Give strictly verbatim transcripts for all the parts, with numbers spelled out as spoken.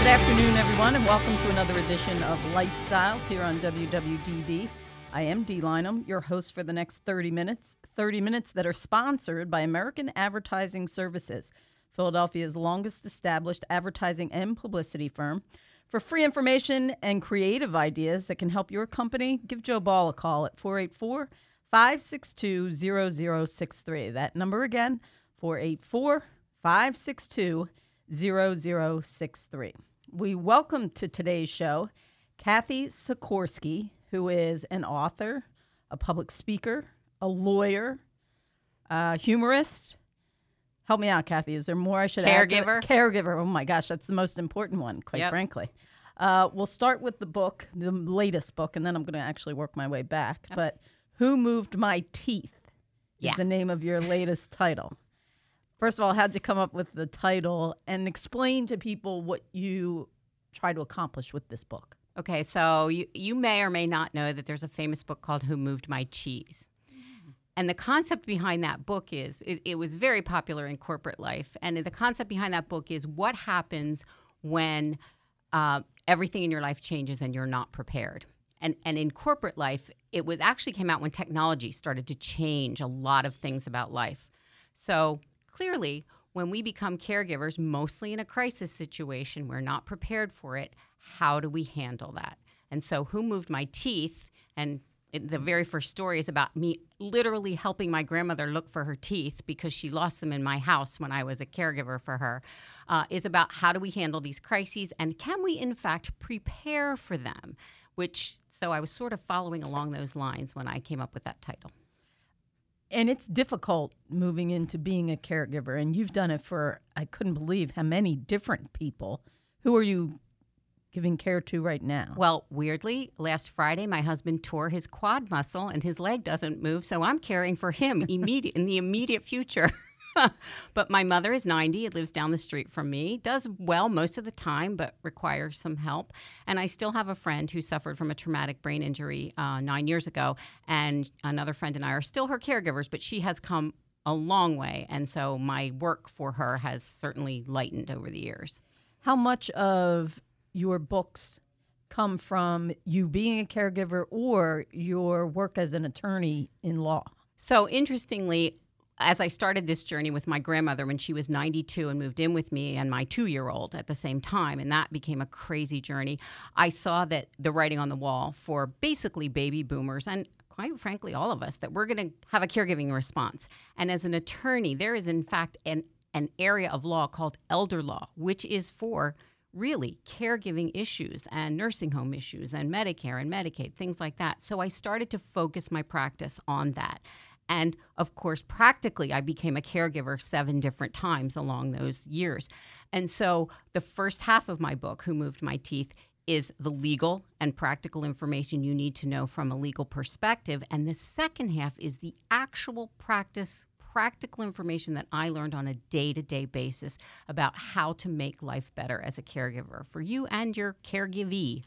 Good afternoon, everyone, and welcome to another edition of Lifestyles here on W W D B. I am Dee Lynham, your host for the next thirty minutes, thirty minutes that are sponsored by American Advertising Services, Philadelphia's longest established advertising and publicity firm. For free information and creative ideas that can help your company, give Joe Ball a call at four eight four, five six two, zero zero six three. That number again, four eight four, five six two, zero zero six three. We welcome to today's show Kathy Sikorsky, who is an author, a public speaker, a lawyer, a humorist. Help me out, Kathy. Is there more I should add? Caregiver. Caregiver. Oh, my gosh. That's the most important one, quite Yep. frankly. Uh, we'll start with the book, the latest book, and then I'm going to actually work my way back. Yep. But Who Moved My Teeth is Yeah. the name of your latest title. First of all, how'd you come up with the title, and explain to people what you try to accomplish with this book? Okay, so you, you may or may not know that there's a famous book called Who Moved My Cheese. And the concept behind that book is, it, it was very popular in corporate life. And the concept behind that book is what happens when uh, everything in your life changes and you're not prepared. And, and in corporate life, it was actually came out when technology started to change a lot of things about life. So clearly, when we become caregivers, mostly in a crisis situation, we're not prepared for it. How do we handle that? And so Who Moved My Teeth? And it, the very first story is about me literally helping my grandmother look for her teeth because she lost them in my house when I was a caregiver for her, uh, is about how do we handle these crises and can we, in fact, prepare for them? Which, so I was sort of following along those lines when I came up with that title. And it's difficult moving into being a caregiver, and you've done it for, I couldn't believe how many different people. Who are you giving care to right now? Well, weirdly, last Friday, my husband tore his quad muscle and his leg doesn't move, so I'm caring for him immediate in the immediate future. But my mother is ninety, it lives down the street from me, does well most of the time, but requires some help. And I still have a friend who suffered from a traumatic brain injury uh, nine years ago, and another friend and I are still her caregivers, but she has come a long way, and so my work for her has certainly lightened over the years. How much of your books come from you being a caregiver or your work as an attorney in law? So interestingly, as I started this journey with my grandmother when she was ninety-two and moved in with me and my two-year-old at the same time, and that became a crazy journey, I saw that the writing on the wall for basically baby boomers and quite frankly all of us, that we're going to have a caregiving response. And as an attorney, there is in fact an, an area of law called elder law, which is for really caregiving issues and nursing home issues and Medicare and Medicaid, things like that. So I started to focus my practice on that. And, of course, practically, I became a caregiver seven different times along those years. And so the first half of my book, Who Moved My Teeth, is the legal and practical information you need to know from a legal perspective. And the second half is the actual practice, practical information that I learned on a day-to-day basis about how to make life better as a caregiver for you and your caregivee.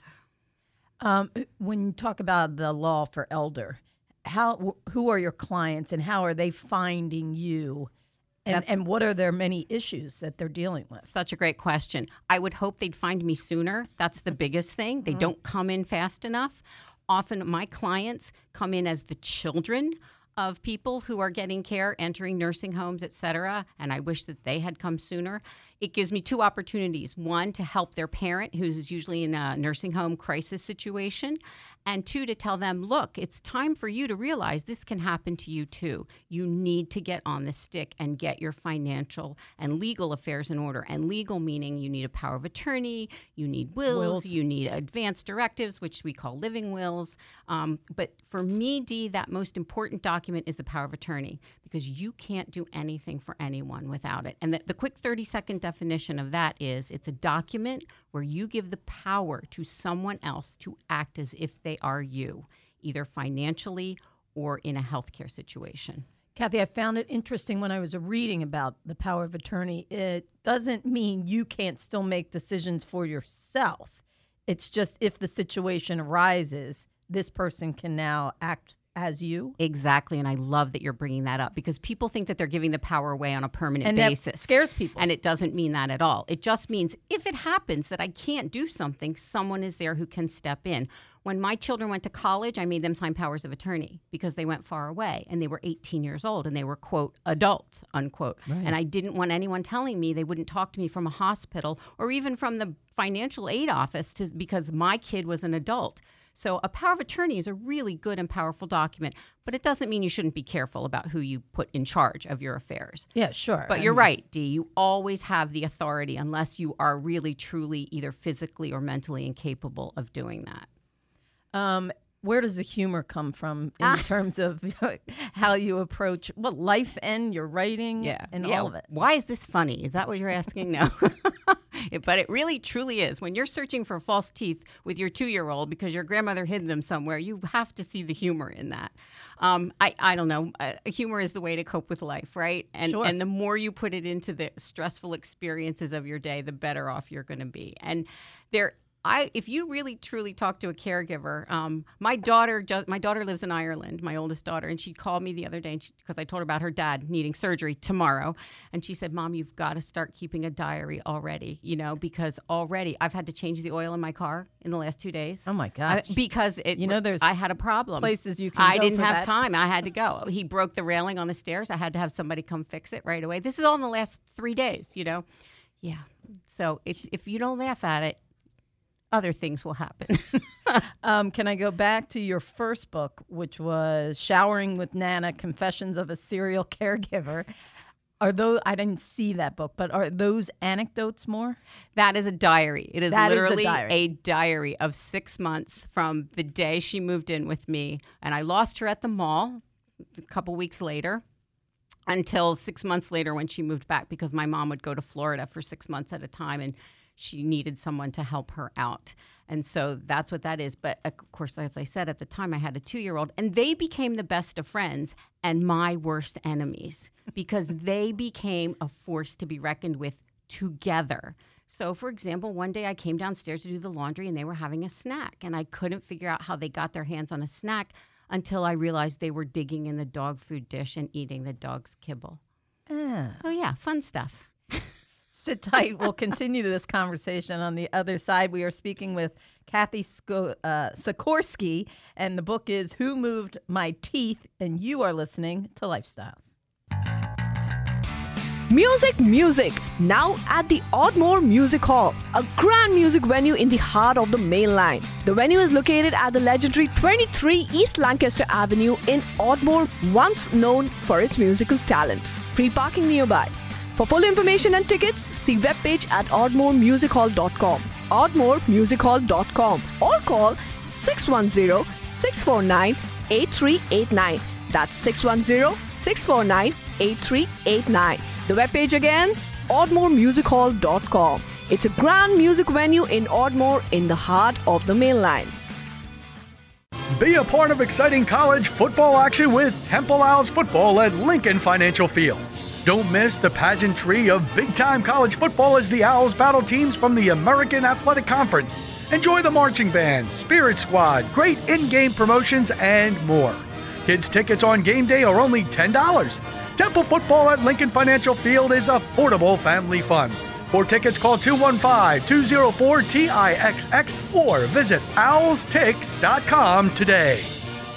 Um, when you talk about the law for elder, How who are your clients and how are they finding you? And, and what are their many issues that they're dealing with? Such a great question. I would hope they'd find me sooner. That's the biggest thing. They mm-hmm. don't come in fast enough. Often my clients come in as the children of people who are getting care, entering nursing homes, et cetera, and I wish that they had come sooner. It gives me two opportunities. One, to help their parent, who's usually in a nursing home crisis situation, and two, to tell them, look, it's time for you to realize this can happen to you too. You need to get on the stick and get your financial and legal affairs in order. And legal meaning you need a power of attorney, you need wills, wills. you need advance directives, which we call living wills. Um, but for me, Dee, that most important document is the power of attorney, because you can't do anything for anyone without it. And the, the quick thirty-second definition of that is it's a document where you give the power to someone else to act as if they are you, either financially or in a healthcare situation. Kathy, I found it interesting when I was reading about the power of attorney. It doesn't mean you can't still make decisions for yourself. It's just if the situation arises, this person can now act as you. Exactly, and I love that you're bringing that up because people think that they're giving the power away on a permanent and basis. That scares people. And it doesn't mean that at all. It just means if it happens that I can't do something, someone is there who can step in. When my children went to college, I made them sign powers of attorney because they went far away and they were eighteen years old and they were, quote, adults, unquote. Right. And I didn't want anyone telling me they wouldn't talk to me from a hospital or even from the financial aid office to, because my kid was an adult. So a power of attorney is a really good and powerful document, but it doesn't mean you shouldn't be careful about who you put in charge of your affairs. Yeah, sure. But you're right, Dee. You always have the authority unless you are really, truly either physically or mentally incapable of doing that. Um, where does the humor come from in terms of how you approach well, life and your writing yeah. and yeah. all of it? Why is this funny? Is that what you're asking? No. But it really, truly is. When you're searching for false teeth with your two-year-old because your grandmother hid them somewhere, you have to see the humor in that. Um, I, I don't know. Uh, humor is the way to cope with life, right? And sure. and the more you put it into the stressful experiences of your day, the better off you're going to be. And there. I, if you really truly talk to a caregiver, um, my daughter just, my daughter lives in Ireland, my oldest daughter, and she called me the other day because I told her about her dad needing surgery tomorrow, and she said, "Mom, you've got to start keeping a diary already, you know, because already I've had to change the oil in my car in the last two days. Oh my gosh! I, because it, you know, there's I had a problem. Places you can. I go didn't for have that. time. I had to go. He broke the railing on the stairs. I had to have somebody come fix it right away. This is all in the last three days, you know. Yeah. So if if you don't laugh at it, other things will happen. um, can I go back to your first book, which was Showering with Nana, Confessions of a Serial Caregiver? Are those, I didn't see that book, but are those anecdotes more? That is a diary. It is that literally is a, diary. a diary of six months from the day she moved in with me. And I lost her at the mall a couple weeks later until six months later when she moved back because my mom would go to Florida for six months at a time and she needed someone to help her out. And so that's what that is. But of course, as I said, at the time I had a two-year-old and they became the best of friends and my worst enemies because they became a force to be reckoned with together. So for example, one day I came downstairs to do the laundry and they were having a snack and I couldn't figure out how they got their hands on a snack until I realized they were digging in the dog food dish and eating the dog's kibble. Ah. So yeah, fun stuff. Sit tight. We'll continue this conversation on the other side. We are speaking with Kathy Sko- uh, Sikorsky, and the book is Who Moved My Teeth? And you are listening to Lifestyles. Music, music. Now at the Ardmore Music Hall, a grand music venue in the heart of the main line. The venue is located at the legendary twenty-three East Lancaster Avenue in Ardmore, once known for its musical talent. Free parking nearby. For full information and tickets, see webpage at ardmore music hall dot com, ardmore music hall dot com, or call six one zero, six four nine, eight three eight nine. That's six one zero, six four nine, eight three eight nine. The webpage again, ardmore music hall dot com. It's a grand music venue in Ardmore in the heart of the main line. Be a part of exciting college football action with Temple Owls football at Lincoln Financial Field. Don't miss the pageantry of big-time college football as the Owls battle teams from the American Athletic Conference. Enjoy the marching band, spirit squad, great in-game promotions, and more. Kids' tickets on game day are only ten dollars. Temple football at Lincoln Financial Field is affordable family fun. For tickets, call two one five, two zero four, T I X X or visit owls tix dot com today.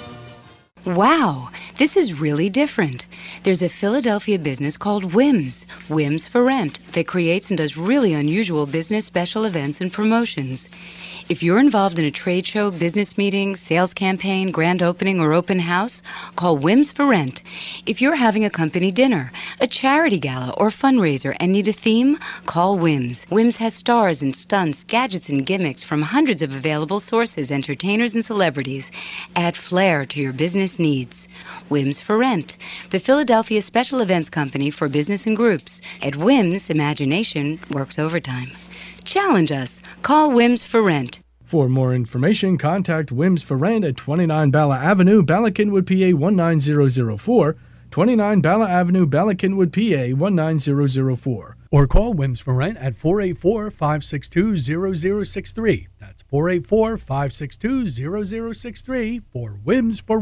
Wow, this is really different. There's a Philadelphia business called Whims, Whims for Rent, that creates and does really unusual business special events and promotions. If you're involved in a trade show, business meeting, sales campaign, grand opening, or open house, call Whims for Rent. If you're having a company dinner, a charity gala, or fundraiser and need a theme, call Whims. Whims has stars and stunts, gadgets and gimmicks from hundreds of available sources, entertainers and celebrities. Add flair to your business needs. Whims for Rent, the Philadelphia special events company for business and groups. At Whims, imagination works overtime. Challenge us. Call Whims for Rent. For more information, contact Whims for Rent at twenty-nine Bala Avenue, Bala Cynwyd, P A one nine zero zero four, twenty-nine Bala Avenue, Bala Cynwyd, P A one nine zero zero four. Or call Whims for Rent at four eight four, five six two, zero zero six three. That's four eight four, five six two, zero zero six three for Whims for Rent.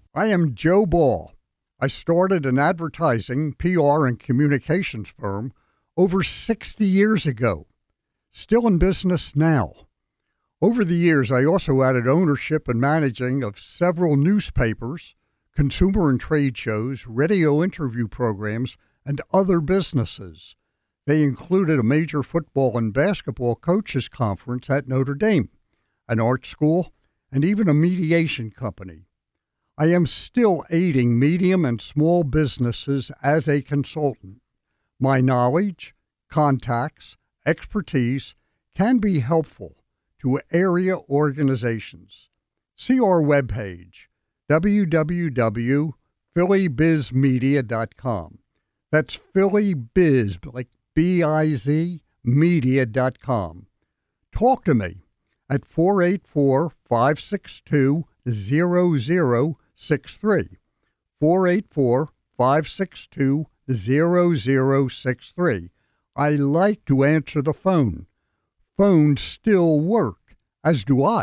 I am Joe Ball. I started an advertising, P R, and communications firm over sixty years ago. Still in business now. Over the years, I also added ownership and managing of several newspapers, consumer and trade shows, radio interview programs, and other businesses. They included a major football and basketball coaches conference at Notre Dame, an art school, and even a mediation company. I am still aiding medium and small businesses as a consultant. My knowledge, contacts, expertise can be helpful to area organizations. See our webpage, w w w dot philly biz media dot com. That's Philly Biz, like B I Z, media dot com. Talk to me at four eight four, five six two, zero zero six three. four eight four, five six two, zero zero six three. I like to answer the phone. Phones still work, as do I.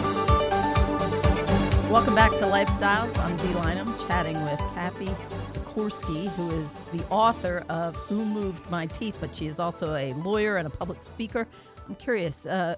Welcome back to Lifestyles. I'm Dee Lynam, chatting with Kathy Sikorsky, who is the author of Who Moved My Teeth, but she is also a lawyer and a public speaker. I'm curious, uh,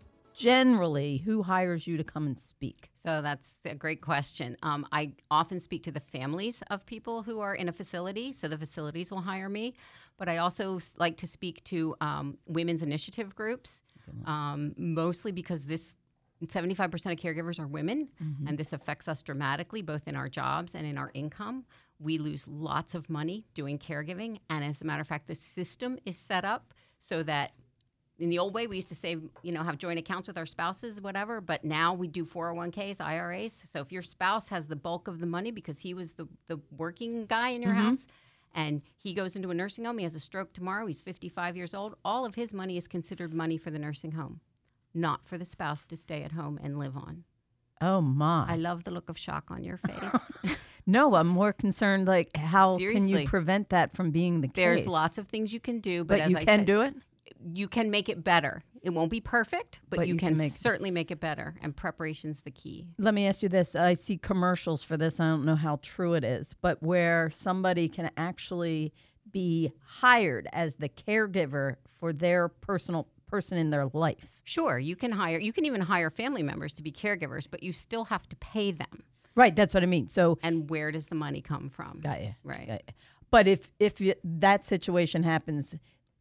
generally, who hires you to come and speak? So that's a great question. Um, I often speak to the families of people who are in a facility, so the facilities will hire me. But I also like to speak to um, women's initiative groups, um, mostly because this seventy-five percent of caregivers are women, mm-hmm. and this affects us dramatically, both in our jobs and in our income. We lose lots of money doing caregiving, and as a matter of fact, the system is set up so that in the old way, we used to save, you know, have joint accounts with our spouses, whatever, but now we do four oh one k's, I R As. So if your spouse has the bulk of the money because he was the, the working guy in your mm-hmm. house, and he goes into a nursing home, he has a stroke tomorrow, he's fifty-five years old, all of his money is considered money for the nursing home, not for the spouse to stay at home and live on. Oh, my. I love the look of shock on your face. No, I'm more concerned, like, how Seriously. can you prevent that from being the case? There's lots of things you can do, but, but as you I can said, do it? You can make it better. It won't be perfect, but, But you, you can, can make- certainly make it better, and preparation's the key. Let me ask you this. I see commercials for this. I don't know how true it is, but where somebody can actually be hired as the caregiver for their personal person in their life. Sure, you can hire, you can even hire family members to be caregivers, but you still have to pay them. Right, that's what I mean. So, And where does the money come from? got you. Right. Got you. But if if you, that situation happens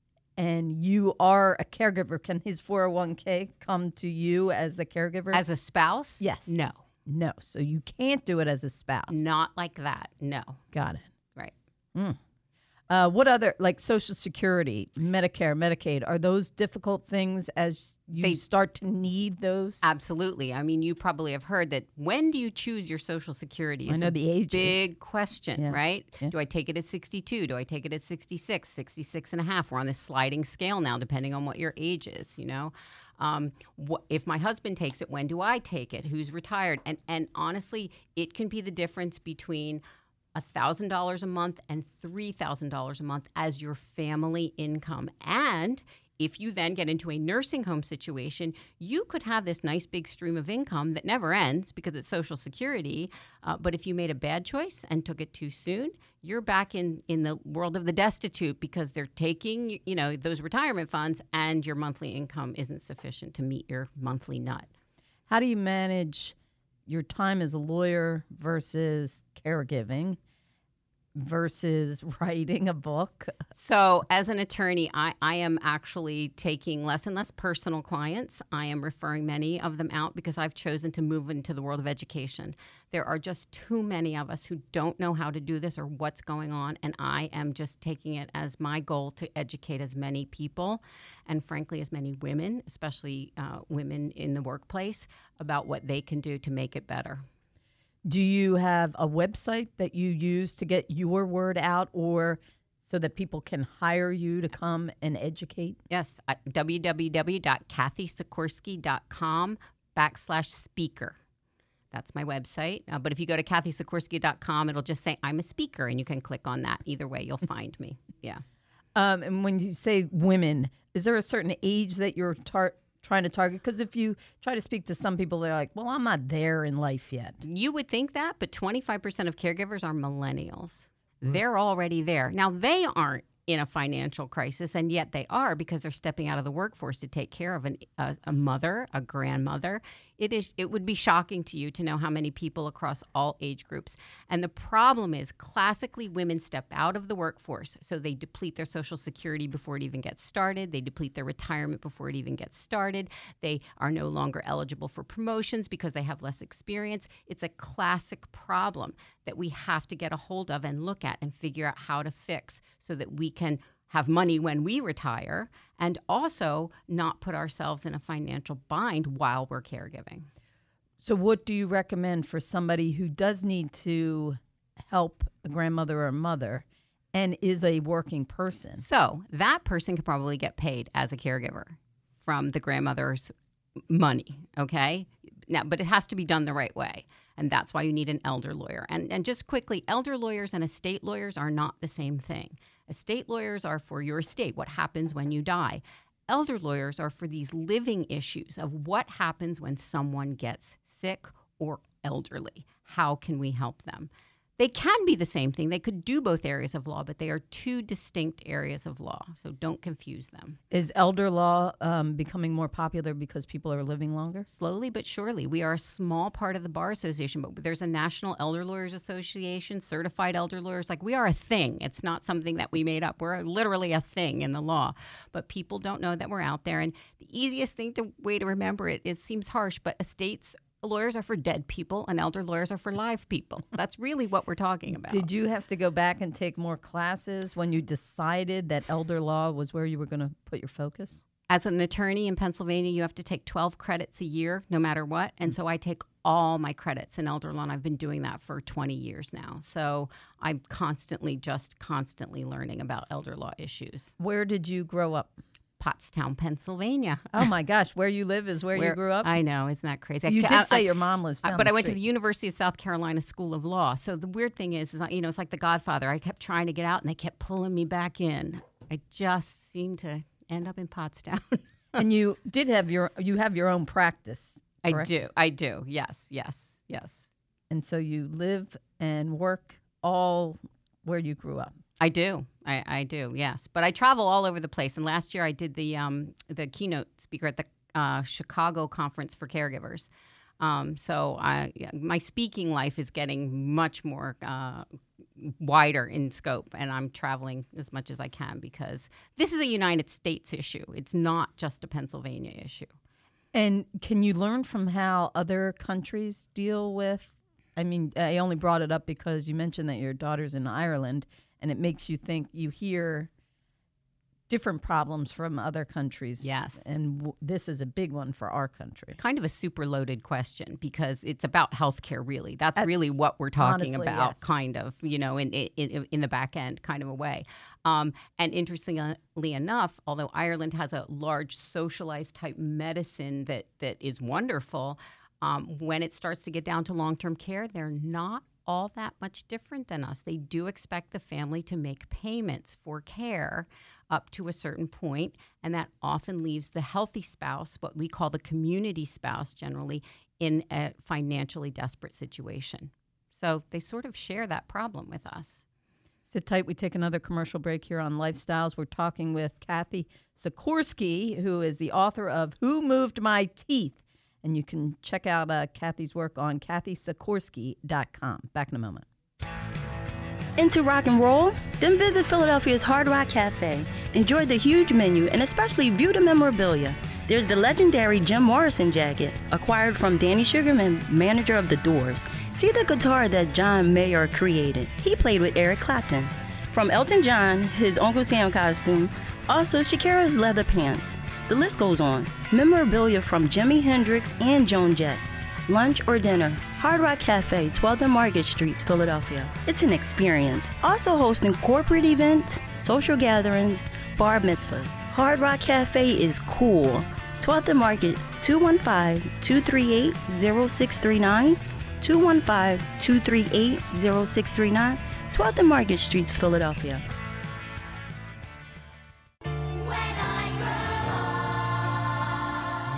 and you are a caregiver, can his four oh one k come to you as the caregiver? As a spouse? Yes. No. No. So you can't do it as a spouse. Not like that. No. Got it. Right. Mm. Uh, what other, like Social Security, Medicare, Medicaid, are those difficult things as you They- start to need those? Absolutely. I mean, you probably have heard that when do you choose your Social Security? I is know a the ages. big question, Yeah. right? Yeah. Do I take it at sixty-two? Do I take it at sixty-six, sixty-six and a half? We're on this sliding scale now, depending on what your age is, you know? Um, wh- if my husband takes it, when do I take it? Who's retired? And, and honestly, it can be the difference between one thousand dollars a month and three thousand dollars a month as your family income. And if you then get into a nursing home situation, you could have this nice big stream of income that never ends because it's Social Security. Uh, but if you made a bad choice and took it too soon, you're back in, in the world of the destitute because they're taking, you know, those retirement funds and your monthly income isn't sufficient to meet your monthly nut. How do you manage your time as a lawyer versus caregiving versus writing a book? So as an attorney, I, I am actually taking less and less personal clients. I am referring many of them out because I've chosen to move into the world of education. There are just too many of us who don't know how to do this or what's going on, and I am just taking it as my goal to educate as many people and, frankly, as many women, especially uh, women in the workplace, about what they can do to make it better. Do you have a website that you use to get your word out or so that people can hire you to come and educate? Yes, at w w w dot kathy sikorsky dot com backslash speaker. That's my website. Uh, but if you go to kathy sikorsky dot com, it'll just say I'm a speaker, and you can click on that. Either way, you'll find me. Yeah. Um, and when you say women, is there a certain age that you're tar- trying to target? Because if you try to speak to some people, they're like, well, I'm not there in life yet. You would think that, but twenty-five percent of caregivers are millennials. Mm. They're already there. Now, they aren't in a financial crisis, and yet they are because they're stepping out of the workforce to take care of an, a, a mother, a grandmother. It is. It would be shocking to you to know how many people across all age groups. And the problem is, classically, women step out of the workforce, so they deplete their Social Security before it even gets started. They deplete their retirement before it even gets started. They are no longer eligible for promotions because they have less experience. It's a classic problem that we have to get a hold of and look at and figure out how to fix so that we can have money when we retire and also not put ourselves in a financial bind while we're caregiving. So what do you recommend for somebody who does need to help a grandmother or a mother and is a working person? So that person could probably get paid as a caregiver from the grandmother's money, okay? Now, but it has to be done the right way. And that's why you need an elder lawyer. And and just quickly, elder lawyers and estate lawyers are not the same thing. Estate lawyers are for your estate, what happens when you die. Elder lawyers are for these living issues of what happens when someone gets sick or elderly. How can we help them? They can be the same thing. They could do both areas of law, but they are two distinct areas of law. So don't confuse them. Is elder law um, becoming more popular because people are living longer? Slowly but surely. We are a small part of the Bar Association, but there's a National Elder Lawyers Association, certified elder lawyers. Like, we are a thing. It's not something that we made up. We're literally a thing in the law. But people don't know that we're out there. And the easiest thing to way to remember it is, seems harsh, but estates lawyers are for dead people and elder lawyers are for live people. That's really what we're talking about. Did you have to go back and take more classes when you decided that elder law was where you were going to put your focus? As an attorney in Pennsylvania, you have to take twelve credits a year, no matter what. And so I take all my credits in elder law, and I've been doing that for twenty years now. So I'm constantly, just constantly learning about elder law issues. Where did you grow up? Pottstown, Pennsylvania. Oh, my gosh. Where you live is where, where you grew up? I know. Isn't that crazy? You I, did I, say I, your mom lives down But the I went street. to the University of South Carolina School of Law. So the weird thing is, is, you know, it's like The Godfather. I kept trying to get out, and they kept pulling me back in. I just seemed to end up in Pottstown. And you did have your, you have your own practice, correct? I do. I do. Yes, yes, yes. And so you live and work all where you grew up. I do. I, I do, yes. But I travel all over the place. And last year I did the um, the keynote speaker at the uh, Chicago Conference for Caregivers. Um, so I, my speaking life is getting much more uh, wider in scope. And I'm traveling as much as I can because this is a United States issue. It's not just a Pennsylvania issue. And can you learn from how other countries deal with, I mean, I only brought it up because you mentioned that your daughter's in Ireland. And it makes you think, you hear different problems from other countries. Yes. And w- this is a big one for our country. Kind of a super loaded question because it's about healthcare, really. That's, That's really what we're honestly, talking about, yes. kind of, you know, in, in in the back end kind of a way. Um, and interestingly enough, although Ireland has a large socialized type medicine that that is wonderful, um, when it starts to get down to long-term care, they're not all that much different than us. They do expect the family to make payments for care up to a certain point, and that often leaves the healthy spouse, what we call the community spouse generally, in a financially desperate situation. So they sort of share that problem with us. Sit tight. We take another commercial break here on Lifestyles. We're talking with Kathy Sikorsky, who is the author of Who Moved My Teeth? And you can check out uh, Kathy's work on kathy sikorsky dot com. Back in a moment. Into rock and roll? Then visit Philadelphia's Hard Rock Cafe. Enjoy the huge menu and especially view the memorabilia. There's the legendary Jim Morrison jacket, acquired from Danny Sugarman, manager of The Doors. See the guitar that John Mayer created. He played with Eric Clapton. From Elton John, his Uncle Sam costume, also Shakira's leather pants. The list goes on. Memorabilia from Jimi Hendrix and Joan Jett. Lunch or dinner. Hard Rock Cafe, twelfth and Market Streets, Philadelphia. It's an experience. Also hosting corporate events, social gatherings, bar mitzvahs. Hard Rock Cafe is cool. twelfth and Market, two one five, two three eight, zero six three nine, two one five, two three eight, zero six three nine, twelfth and Market Streets, Philadelphia.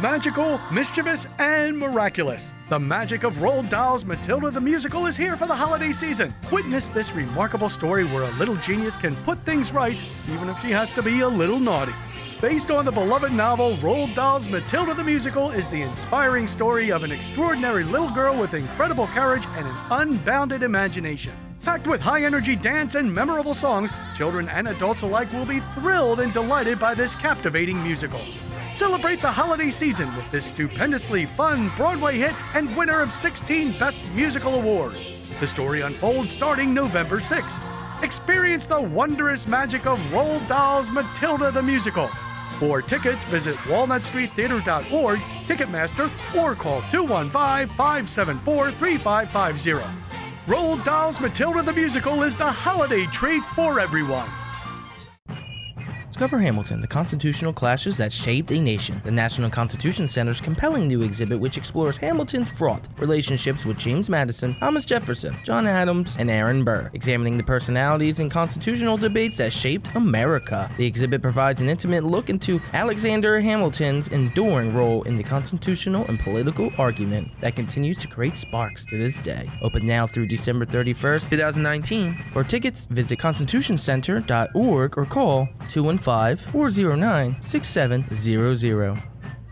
magical, mischievous, and miraculous. The magic of Roald Dahl's Matilda the Musical is here for the holiday season. Witness this remarkable story where a little genius can put things right, even if she has to be a little naughty. Based on the beloved novel, Roald Dahl's Matilda the Musical is the inspiring story of an extraordinary little girl with incredible courage and an unbounded imagination. Packed with high-energy dance and memorable songs, children and adults alike will be thrilled and delighted by this captivating musical. Celebrate the holiday season with this stupendously fun Broadway hit and winner of sixteen Best Musical Awards. The story unfolds starting November sixth. Experience the wondrous magic of Roald Dahl's Matilda the Musical. For tickets, visit walnut street theater dot org, Ticketmaster, or call two one five, five seven four, three five five zero. Roald Dahl's Matilda the Musical is the holiday treat for everyone. Discover Hamilton, the constitutional clashes that shaped a nation. The National Constitution Center's compelling new exhibit, which explores Hamilton's fraught relationships with James Madison, Thomas Jefferson, John Adams, and Aaron Burr, examining the personalities and constitutional debates that shaped America. The exhibit provides an intimate look into Alexander Hamilton's enduring role in the constitutional and political argument that continues to create sparks to this day. Open now through December thirty-first, twenty nineteen. For tickets, visit constitution center dot org or call two one five, four zero nine, six seven zero zero.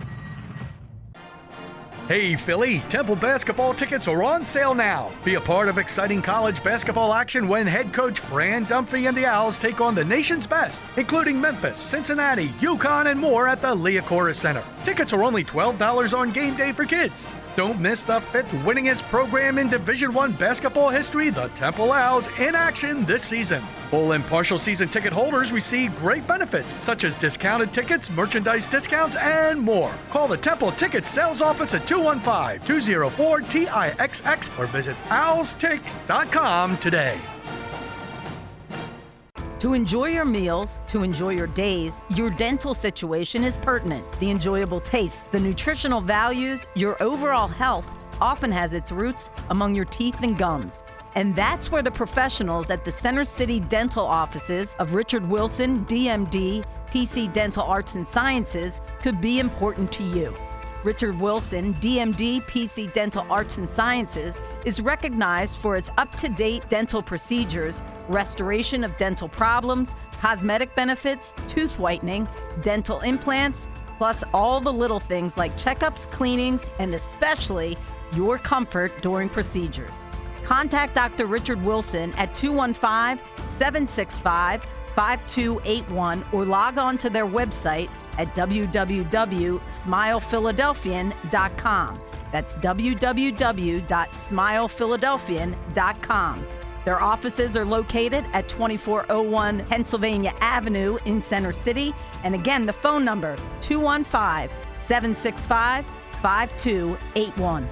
Hey Philly, Temple basketball tickets are on sale now. Be a part of exciting college basketball action when head coach Fran Dunphy and the Owls take on the nation's best, including Memphis, Cincinnati, UConn, and more at the Liacouras Center. Tickets are only twelve dollars on game day for kids. Don't miss the fifth winningest program in Division I basketball history, the Temple Owls, in action this season. Full and partial season ticket holders receive great benefits, such as discounted tickets, merchandise discounts, and more. Call the Temple Ticket Sales Office at two one five, two zero four, T I X X or visit owls tix dot com today. To enjoy your meals, to enjoy your days, your dental situation is pertinent. The enjoyable taste, the nutritional values, your overall health often has its roots among your teeth and gums. And that's where the professionals at the Center City Dental offices of Richard Wilson, D M D, P C Dental Arts and Sciences could be important to you. Richard Wilson, D M D, P C Dental Arts and Sciences, is recognized for its up-to-date dental procedures, restoration of dental problems, cosmetic benefits, tooth whitening, dental implants, plus all the little things like checkups, cleanings, and especially your comfort during procedures. Contact Doctor Richard Wilson at two one five, seven six five, five two eight one or log on to their website at w w w dot smile philadelphian dot com. That's w w w dot smile philadelphian dot com. Their offices are located at twenty-four oh one Pennsylvania Avenue in Center City. And again, the phone number, two one five, seven six five, five two eight one.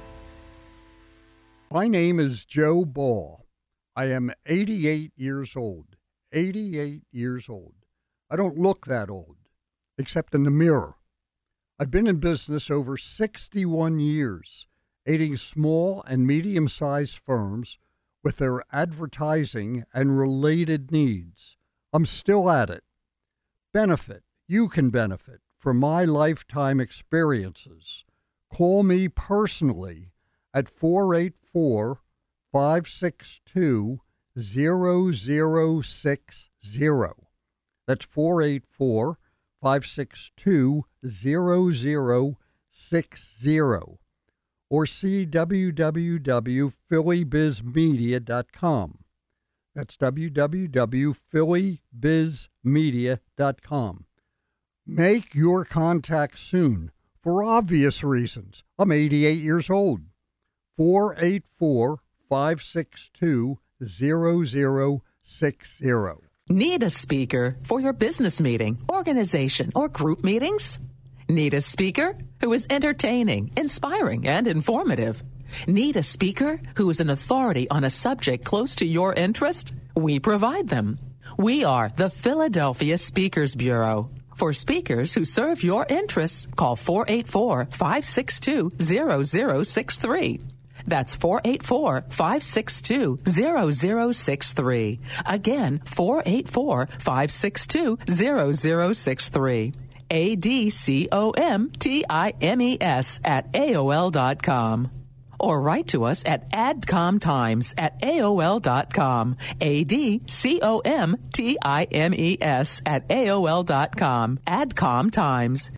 My name is Joe Ball. I am eighty-eight years old. eighty-eight years old. I don't look that old, except in the mirror. I've been in business over sixty-one years, aiding small and medium-sized firms with their advertising and related needs. I'm still at it. Benefit. You can benefit from my lifetime experiences. Call me personally at four eight four, five six two, zero zero six zero. That's four eight four, five six two, zero zero six zero. Or see w w w dot philly biz media dot com. That's w w w dot philly biz media dot com. Make your contact soon for obvious reasons. I'm eighty-eight years old. four eight four, five six two, zero zero six zero. Need a speaker for your business meeting, organization, or group meetings? Need a speaker who is entertaining, inspiring, and informative? Need a speaker who is an authority on a subject close to your interest? We provide them. We are the Philadelphia Speakers Bureau. For speakers who serve your interests, call four eight four, five six two, zero zero six three. That's four eight four, five six two, zero zero six three. Again, four eight four, five six two, zero zero six three. A D C O M T I M E S at A O L dot com. Or write to us at adcomtimes at A O L dot com. A D C O M T I M E S at A O L dot com. Adcom Times.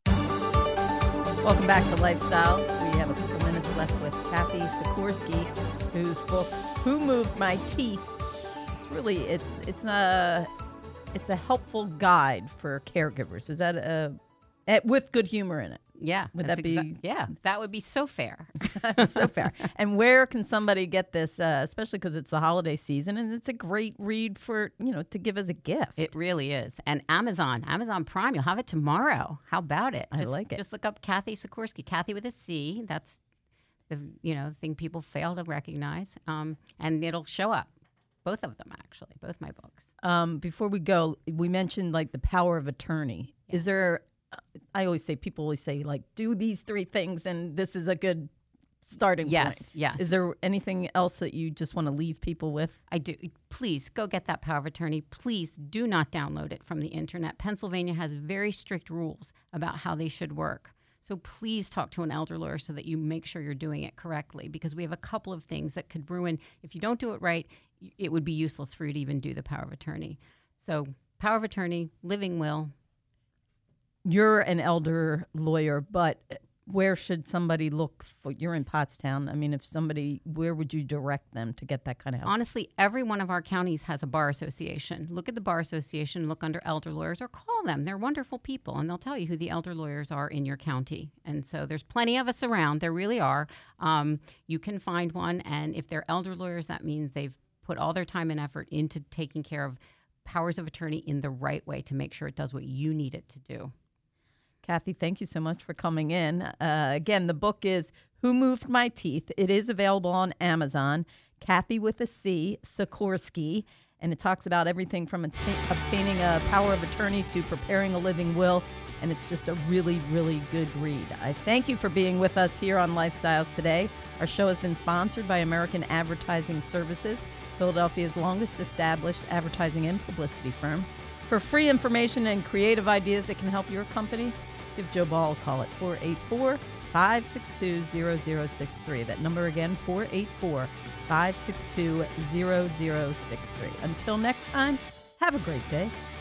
Welcome back to Lifestyles. We have a couple minutes left with Kathy Sikorsky, whose book, Who Moved My Teeth? It's really, it's it's a, it's a helpful guide for caregivers. Is that a, with good humor in it? Yeah. Would that be? Exa- yeah, that would be so fair. So fair. And where can somebody get this, uh, especially because it's the holiday season, and it's a great read for, you know, to give as a gift. It really is. And Amazon, Amazon Prime, you'll have it tomorrow. How about it? I just, like it. Just look up Kathy Sikorsky, Kathy with a C. That's the, you know, thing people fail to recognize. Um, and it'll show up. Both of them, actually, both my books. Um, before we go, we mentioned like the power of attorney. Yes. Is there, I always say, people always say like, do these three things and this is a good starting Yes, point. yes. Is there anything else that you just want to leave people with? I do. Please go get that power of attorney. Please do not download it from the internet. Pennsylvania has very strict rules about how they should work. So please talk to an elder lawyer so that you make sure you're doing it correctly, because we have a couple of things that could ruin. If you don't do it right, it would be useless for you to even do the power of attorney. So power of attorney, living will. You're an elder lawyer, but where should somebody look for? You're in Pottstown. I mean, if somebody, where would you direct them to get that kind of help? Honestly, every one of our counties has a bar association. Look at the bar association, look under elder lawyers, or call them. They're wonderful people, and they'll tell you who the elder lawyers are in your county. And so there's plenty of us around. There really are. Um, you can find one, and if they're elder lawyers, that means they've put all their time and effort into taking care of powers of attorney in the right way to make sure it does what you need it to do. Kathy, thank you so much for coming in. Uh, again, the book is Who Moved My Teeth? It is available on Amazon. Kathy with a C, Sikorsky, and it talks about everything from atta- obtaining a power of attorney to preparing a living will, and it's just a really, really good read. I thank you for being with us here on Lifestyles today. Our show has been sponsored by American Advertising Services, Philadelphia's longest established advertising and publicity firm. For free information and creative ideas that can help your company, give Joe Ball a call at four eight four, five six two, zero zero six three. That number again, four eight four, five six two, zero zero six three. Until next time, have a great day.